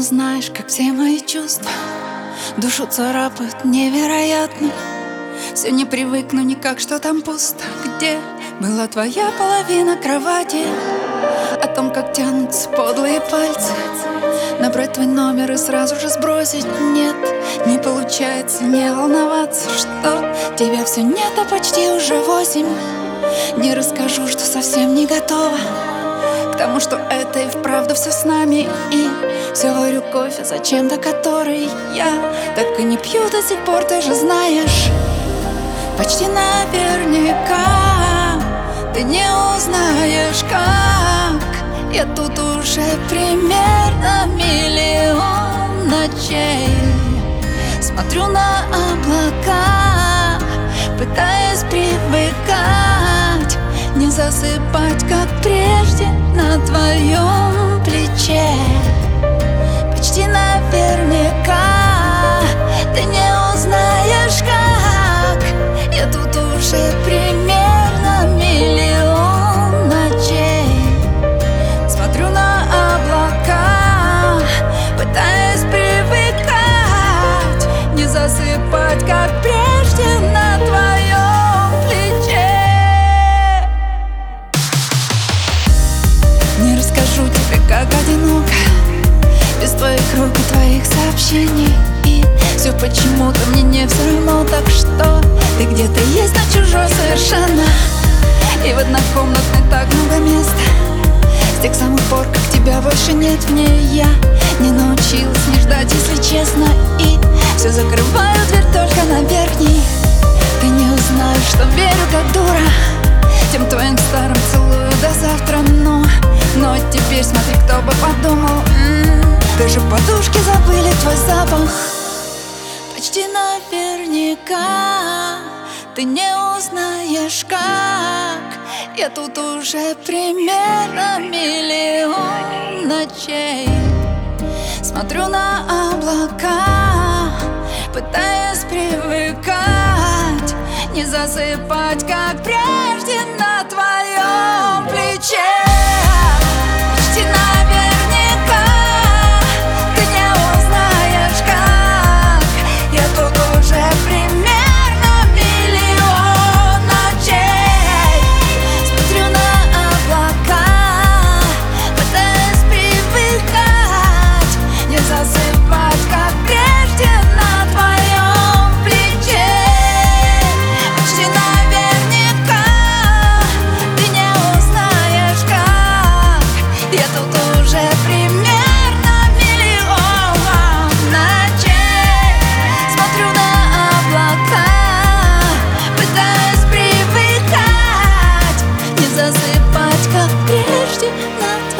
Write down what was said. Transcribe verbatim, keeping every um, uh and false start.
знаешь, как все мои чувства душу царапают невероятно. Все не привыкну никак, что там пусто. Где была твоя половина кровати? О том, как тянутся подлые пальцы набрать твой номер и сразу же сбросить. Нет, не получается не волноваться, что тебя все нет, а почти уже восемь. Не расскажу, что совсем не готова к тому, что это и вправду все с нами. И все варю кофе зачем-то, который я так и не пью до сих пор, ты же знаешь. Почти наверняка ты не узнаешь, как я тут уже примерно миллион ночей смотрю на облака, пытаясь привыкать, не засыпать, как прежде, на твоем плече. Почти наверняка ты не узнаешь, как я тут уже примерно миллион ночей смотрю на облака, пытаясь привыкать, не засыпать, как прежде, на твоем плече. Не расскажу тебе, как одиноко без твоих рук и твоих сообщений. И все почему-то мне не все равно. Так что ты где-то есть, но чужой совершенно. И в однокомнатной так много места. С тех самых пор, как тебя больше нет в ней, я не научилась не ждать, если честно. И все закрываю дверь только на верхней. Ты не узнаешь, что верю как дура тем твоим старым целую до завтра. Но, но теперь смотри, кто бы подумал, м-м, даже подушки забыли твой запах. Почти наверняка ты не узнаешь, как я тут уже примерно миллион ночей смотрю на облака, пытаясь привыкать, не засыпать, как прежде, на твоем плече. Почти наверняка ты не узнаешь, как я тут уже примерно миллион ночей смотрю на облака, пытаясь привыкать, не засыпать, как прежде, на твоем плече. Почти наверняка ты не узнаешь, как я тут уже примерно миллион ночей смотрю на облака, пытаясь привыкать, не засыпать, как прежде, на